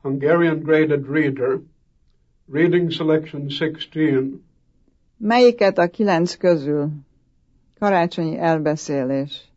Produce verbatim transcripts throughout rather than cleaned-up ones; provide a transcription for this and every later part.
Hungarian Graded Reader, Reading Selection sixteen. Melyiket a kilenc közül? Karácsonyi elbeszélés.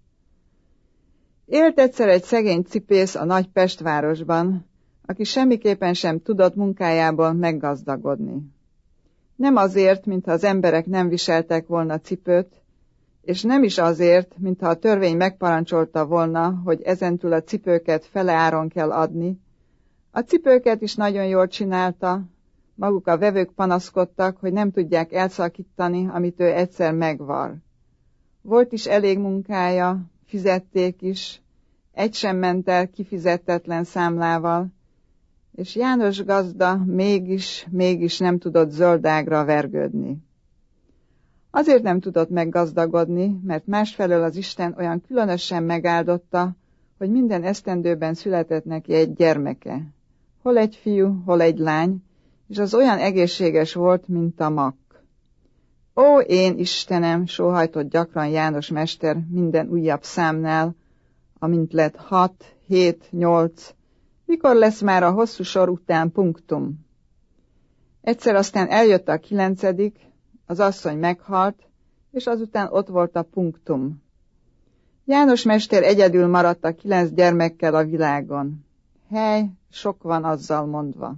Élt egyszer egy szegény cipész a nagy Pestvárosban, aki semmiképpen sem tudott munkájából meggazdagodni. Nem azért, mintha az emberek nem viseltek volna cipőt, és nem is azért, mintha a törvény megparancsolta volna, hogy ezentúl a cipőket fele áron kell adni. A cipőket is nagyon jól csinálta, maguk a vevők panaszkodtak, hogy nem tudják elszakítani, amit ő egyszer megvar. Volt is elég munkája, fizették is, egy sem ment el kifizettetlen számlával, és János gazda mégis, mégis nem tudott zöldágra vergődni. Azért nem tudott meggazdagodni, mert másfelől az Isten olyan különösen megáldotta, hogy minden esztendőben született neki egy gyermeke. Hol egy fiú, hol egy lány, és az olyan egészséges volt, mint a makk. Ó, én Istenem, sóhajtott gyakran János mester minden újabb számnál, amint lett hat, hét, nyolc, mikor lesz már a hosszú sor után punktum? Egyszer aztán eljött a kilencedik, az asszony meghalt, és azután ott volt a punktum. János mester egyedül maradt a kilenc gyermekkel a világon. Hely, sok van azzal mondva.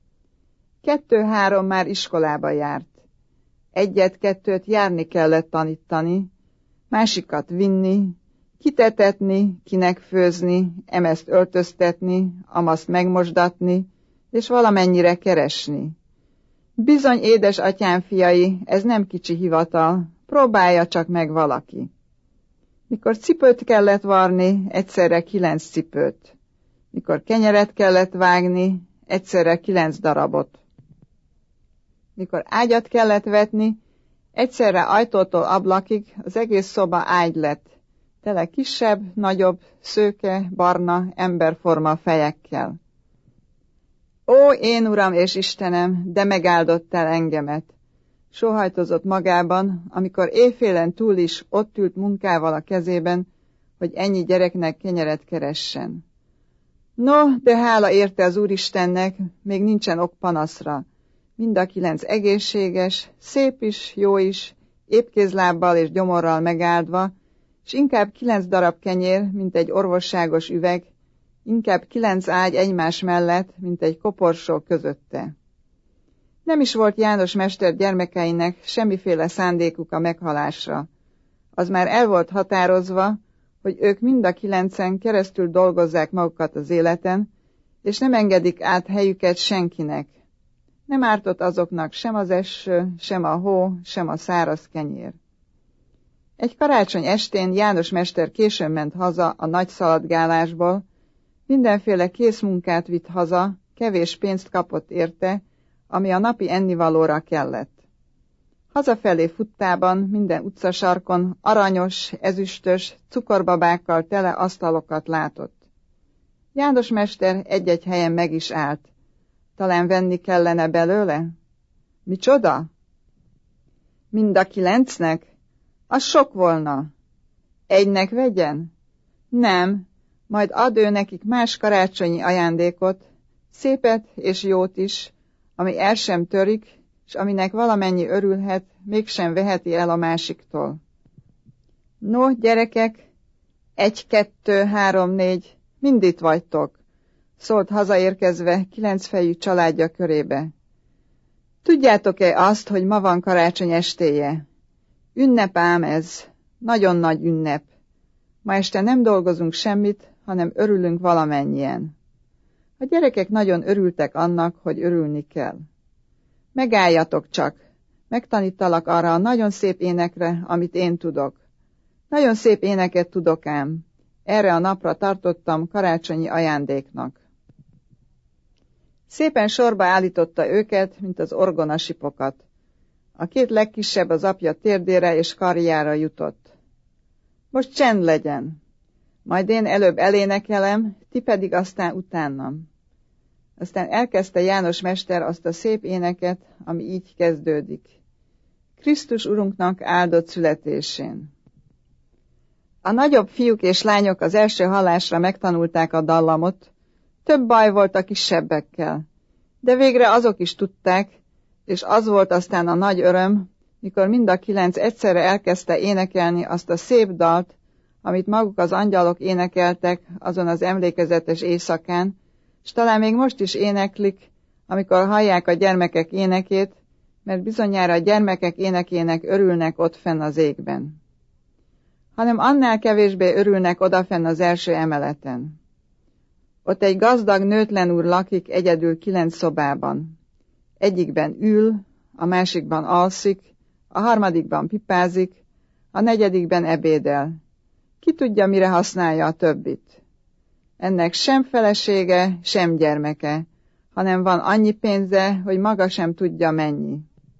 Kettő-három már iskolába járt. Egyet-kettőt járni kellett tanítani, másikat vinni, kitetetni, kinek főzni, emezt öltöztetni, amaszt megmosdatni, és valamennyire keresni. Bizony, édes atyám fiai, ez nem kicsi hivatal, próbálja csak meg valaki. Mikor cipőt kellett varni, egyszerre kilenc cipőt. Mikor kenyeret kellett vágni, egyszerre kilenc darabot. Mikor ágyat kellett vetni, egyszerre ajtótól ablakig az egész szoba ágy lett, tele kisebb, nagyobb, szőke, barna, emberforma fejekkel. Ó, én Uram és Istenem, de megáldottál engemet! Sóhajtozott magában, amikor éjfélen túl is ott ült munkával a kezében, hogy ennyi gyereknek kenyeret keressen. No, de hála érte az Úristennek, még nincsen ok panaszra. Mind a kilenc egészséges, szép is, jó is, épkézlábbal és gyomorral megáldva, és inkább kilenc darab kenyér, mint egy orvosságos üveg, inkább kilenc ágy egymás mellett, mint egy koporsó közötte. Nem is volt János mester gyermekeinek semmiféle szándékuk a meghalásra. Az már el volt határozva, hogy ők mind a kilencen keresztül dolgozzák magukat az életen, és nem engedik át helyüket senkinek. Nem ártott azoknak sem az eső, sem a hó, sem a száraz kenyér. Egy karácsony estén János mester későn ment haza a nagy szaladgálásból, mindenféle készmunkát vitt haza, kevés pénzt kapott érte, ami a napi ennivalóra kellett. Hazafelé futtában minden utcasarkon aranyos, ezüstös, cukorbabákkal tele asztalokat látott. János mester egy-egy helyen meg is állt. Talán venni kellene belőle? Micsoda? Mind a kilencnek? Az sok volna. Egynek vegyen? Nem, majd ad ő nekik más karácsonyi ajándékot, szépet és jót is, ami el sem törik, és aminek valamennyi örülhet, mégsem veheti el a másiktól. No, gyerekek, egy, kettő, három, négy, mind itt vagytok, szólt hazaérkezve kilencfejű családja körébe. Tudjátok-e azt, hogy ma van karácsony estéje? Ünnep ám ez, nagyon nagy ünnep. Ma este nem dolgozunk semmit, hanem örülünk valamennyien. A gyerekek nagyon örültek annak, hogy örülni kell. Megálljatok csak, megtanítalak arra a nagyon szép énekre, amit én tudok. Nagyon szép éneket tudok ám. Erre a napra tartottam karácsonyi ajándéknak. Szépen sorba állította őket, mint az orgonasipokat. A két legkisebb az apja térdére és karjára jutott. Most csend legyen. Majd én előbb elénekelem, ti pedig aztán utánam. Aztán elkezdte János mester azt a szép éneket, ami így kezdődik. Krisztus Urunknak áldott születésén. A nagyobb fiúk és lányok az első hallásra megtanulták a dallamot, Több baj volt a kisebbekkel, de végre azok is tudták, és az volt aztán a nagy öröm, mikor mind a kilenc egyszerre elkezdte énekelni azt a szép dalt, amit maguk az angyalok énekeltek azon az emlékezetes éjszakán, s talán még most is éneklik, amikor hallják a gyermekek énekét, mert bizonyára a gyermekek énekének örülnek ott fenn az égben. Hanem annál kevésbé örülnek odafenn az első emeleten. Ott egy gazdag nőtlen úr lakik egyedül kilenc szobában. Egyikben ül, a másikban alszik, a harmadikban pipázik, a negyedikben ebédel. Ki tudja, mire használja a többit? Ennek sem felesége, sem gyermeke, hanem van annyi pénze, hogy maga sem tudja mennyi.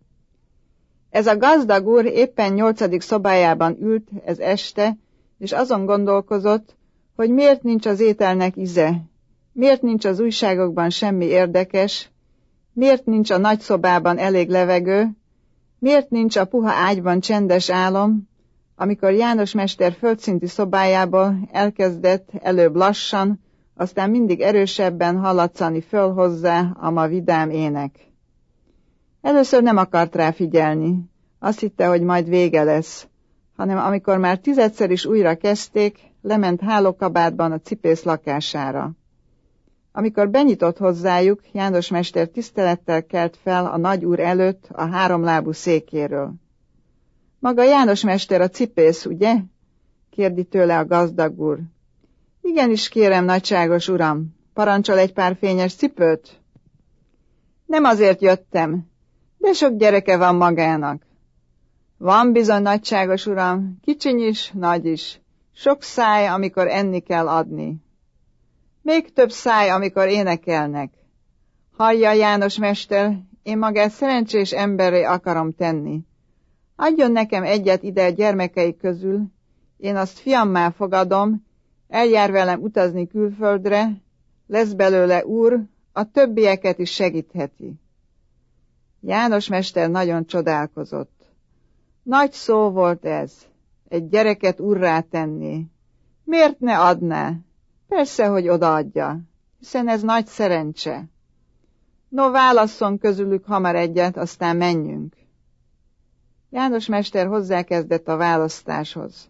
Ez a gazdag úr éppen nyolcadik szobájában ült ez este, és azon gondolkozott, hogy miért nincs az ételnek íze, miért nincs az újságokban semmi érdekes, miért nincs a nagy szobában elég levegő, miért nincs a puha ágyban csendes álom, amikor János mester földszinti szobájából elkezdett előbb lassan, aztán mindig erősebben hallatszani föl hozzá a ma vidám ének. Először nem akart rá figyelni, azt hitte, hogy majd vége lesz, hanem amikor már tizedszer is újra kezdték, lement hálókabátban a cipész lakására. Amikor benyitott hozzájuk, János mester tisztelettel kelt fel a nagy úr előtt a háromlábú székéről. Maga János mester a cipész, ugye? Kérdi tőle a gazdag úr. Igenis, kérem, nagyságos uram, parancsol egy pár fényes cipőt? Nem azért jöttem, de sok gyereke van magának. Van bizony, nagyságos uram, kicsiny is, nagy is. Sok száj, amikor enni kell adni. Még több száj, amikor énekelnek. Hallja, János mester, én magát szerencsés emberré akarom tenni. Adjon nekem egyet ide a gyermekei közül, én azt fiammá fogadom, eljár velem utazni külföldre, lesz belőle úr, a többieket is segítheti. János mester nagyon csodálkozott. Nagy szó volt ez, egy gyereket urrá tenni. Miért ne adná? Persze, hogy odaadja, hiszen ez nagy szerencse. No, válasszon közülük hamar egyet, aztán menjünk. János mester hozzákezdett a választáshoz.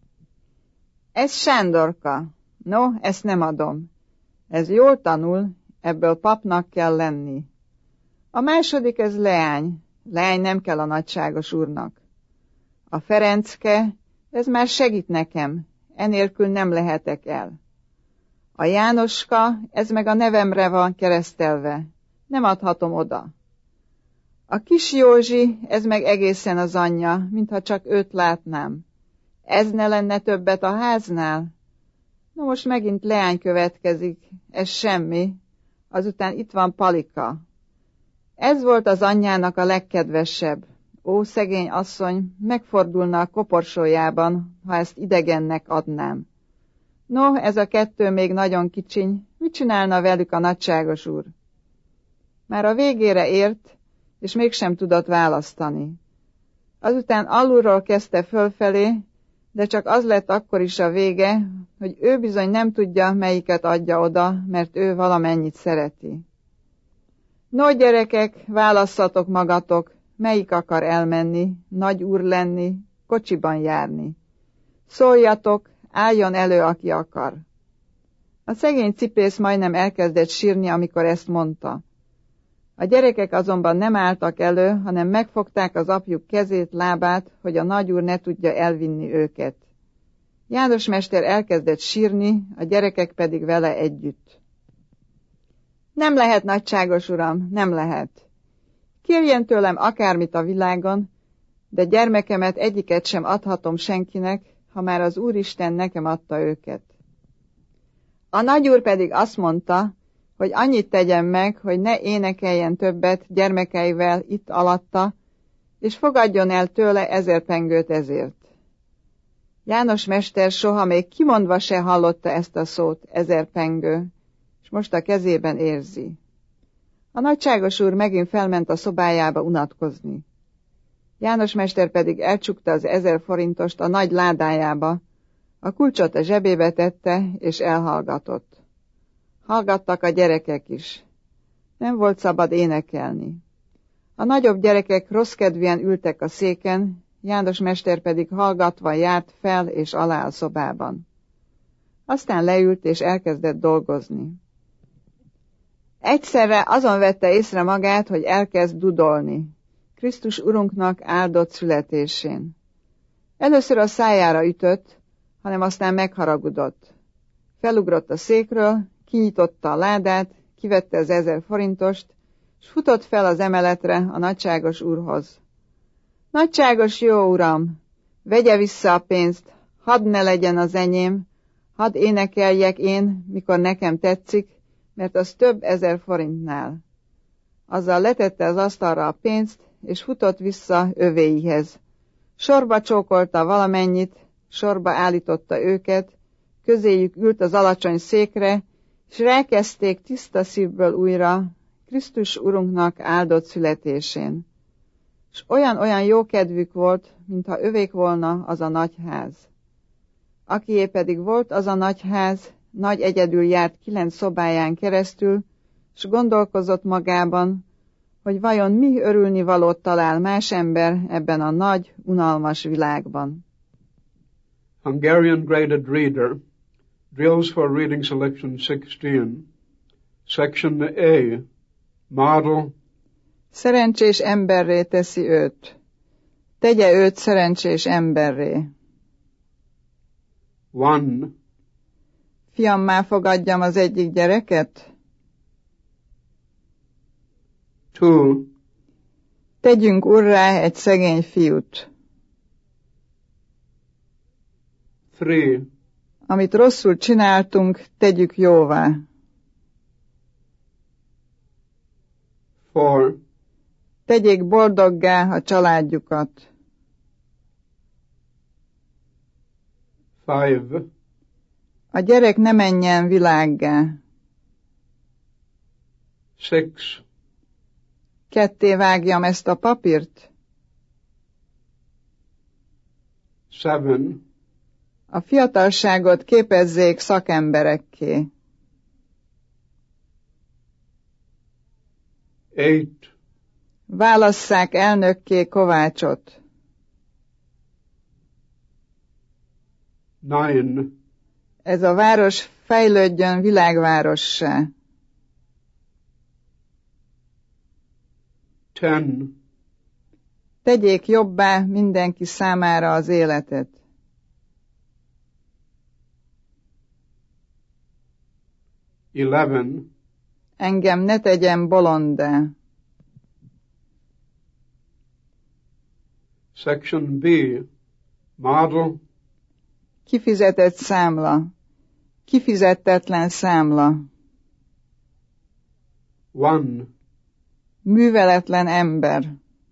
Ez Sándorka. No, ezt nem adom. Ez jól tanul, ebből papnak kell lenni. A második ez Leány. Leány nem kell a nagyságos úrnak. A Ferencke, ez már segít nekem, enélkül nem lehetek el. A Jánoska, ez meg a nevemre van keresztelve, nem adhatom oda. A kis Józsi, ez meg egészen az anyja, mintha csak őt látnám. Ez ne lenne többet a háznál? No, most megint Leány következik, ez semmi, azután itt van Palika. Ez volt az anyjának a legkedvesebb. Ó, szegény asszony, megfordulna a koporsójában, ha ezt idegennek adnám. No, ez a kettő még nagyon kicsiny, mit csinálna velük a nagyságos úr? Már a végére ért, és mégsem tudott választani. Azután alulról kezdte fölfelé, de csak az lett akkor is a vége, hogy ő bizony nem tudja, melyiket adja oda, mert ő valamennyit szereti. No, gyerekek, válasszatok magatok, melyik akar elmenni, nagy úr lenni, kocsiban járni. Szóljatok, álljon elő, aki akar. A szegény cipész majdnem elkezdett sírni, amikor ezt mondta. A gyerekek azonban nem álltak elő, hanem megfogták az apjuk kezét, lábát, hogy a nagyúr ne tudja elvinni őket. János mester elkezdett sírni, a gyerekek pedig vele együtt. Nem lehet, nagyságos uram, nem lehet. Kérjen tőlem akármit a világon, de gyermekemet egyiket sem adhatom senkinek, ha már az Úristen nekem adta őket. A nagyúr pedig azt mondta, hogy annyit tegyen meg, hogy ne énekeljen többet gyermekeivel itt alatta, és fogadjon el tőle ezer pengőt ezért. János mester soha még kimondva se hallotta ezt a szót, ezer pengő, és most a kezében érzi. A nagyságos úr megint felment a szobájába unatkozni. János mester pedig elcsukta az ezer forintost a nagy ládájába, a kulcsot a zsebébe tette, és elhallgatott. Hallgattak a gyerekek is. Nem volt szabad énekelni. A nagyobb gyerekek rosszkedvűen ültek a széken, János mester pedig hallgatva járt fel és alá a szobában. Aztán leült és elkezdett dolgozni. Egyszerre azon vette észre magát, hogy elkezd dudolni. Krisztus Urunknak áldott születésén. Először a szájára ütött, hanem aztán megharagudott. Felugrott a székről, kinyitotta a ládát, kivette az ezer forintost, s futott fel az emeletre a nagyságos úrhoz. Nagyságos jó uram, vegye vissza a pénzt, hadd ne legyen az enyém, hadd énekeljek én, mikor nekem tetszik, mert az több ezer forintnál. Azzal letette az asztalra a pénzt, és futott vissza övéihez. Sorba csókolta valamennyit, sorba állította őket, közéjük ült az alacsony székre, és rákezdték tiszta szívből újra Krisztus Urunknak áldott születésén. S olyan-olyan jó kedvük volt, mintha övék volna az a nagy ház. Akié pedig volt az a nagy ház, nagy egyedül járt kilenc szobáján keresztül, s gondolkozott magában, hogy vajon mi örülnivalót talál más ember ebben a nagy, unalmas világban. Hungarian Graded Reader, Drills for Reading Selection sixteen, Section A, Model. Szerencsés emberré teszi őt. Tegye őt szerencsés emberré. One. Fiammá fogadjam az egyik gyereket? Two. Tegyünk urrá egy szegény fiút. Three. Amit rosszul csináltunk, tegyük jóvá. Four. Tegyék boldoggá a családjukat. Five. A gyerek ne menjen világgá. Six. Ketté vágjam ezt a papírt? Seven. A fiatalságot képezzék szakemberekké. Eight. Válasszák elnökké Kovácsot. Nine. Ez a város fejlődjön világvárossá. Ten. Tegyék jobbá mindenki számára az életet. Eleven. Engem ne tegyen bolonddá. Section B, Model. Kifizetett számla. Kifizettetlen számla. One. Műveletlen ember.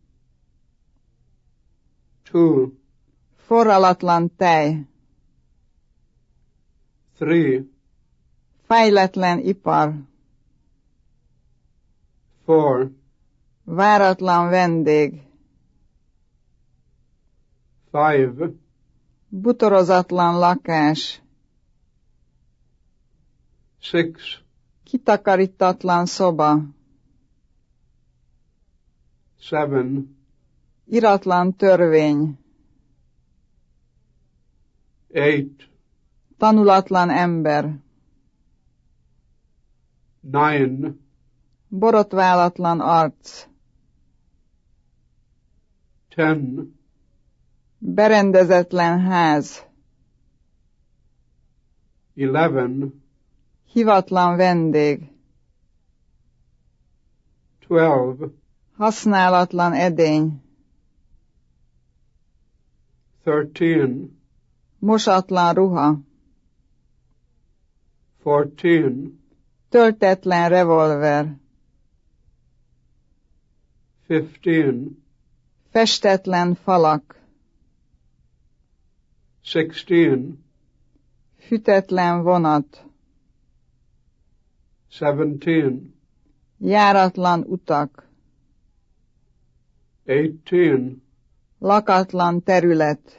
Two. Forralatlan tej. Three. Fejletlen ipar. Four. Váratlan vendég. Five. Butorozatlan lakás. Six. Kitakarítatlan szoba. Seven. Iratlan törvény. Eight. Tanulatlan ember. Nine. Borotválatlan arc. Ten. Berendezetlen ház. Eleven. Hivatlan vendég. Twelve. Használatlan edény. Thirteen. Mosatlan ruha. Fourteen. Töltetlen revolver. Fifteen. Festetlen falak. Sixteen. Fütetlen vonat. Seventeen. Járatlan utak. Eighteen. Lakatlan terület.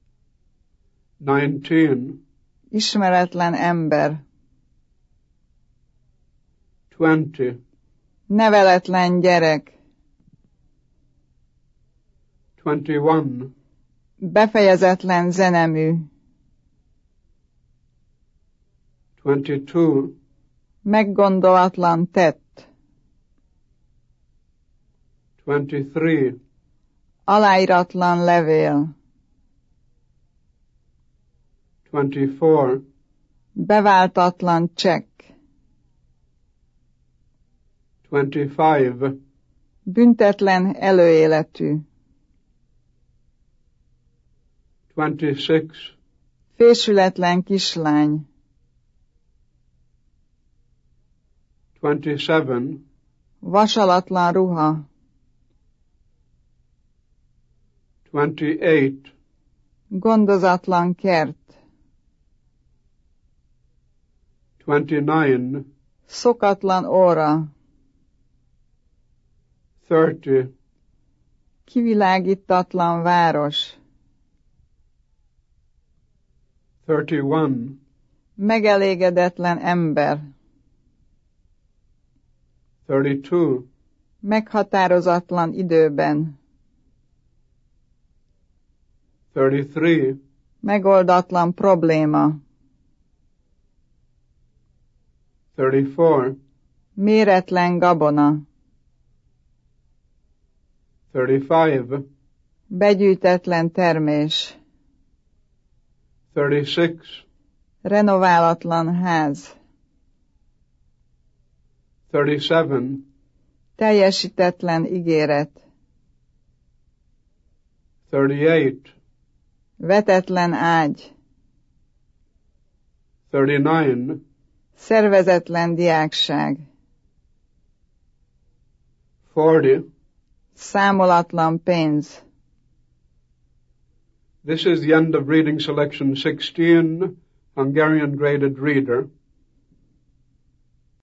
Nineteen. Ismeretlen ember. twenty, neveletlen gyerek, twenty-one, befejezetlen zenemű, twenty-two, meggondolatlan tett, twenty-three, aláíratlan levél, twenty-four, beváltatlan csekk, twenty-five, büntetlen előéletű, twenty-six, fésületlen kislány, twenty-seven, vasalatlan ruha, twenty-eight, gondozatlan kert, twenty-nine, szokatlan óra, thirty, kivilágítatlan város, thirty-one, megelégedetlen ember, thirty-two, meghatározatlan időben, thirty-three, megoldatlan probléma, thirty-four, méretlen gabona, thirty-five, begyűjtetlen termés, thirty-six, renoválatlan ház, thirty-seven, teljesítetlen ígéret, thirty-eight, vetetlen ágy, thirty-nine, szervezetlen diákság, forty. számolatlan pénz. This is the end of reading selection sixteen, Hungarian Graded Reader.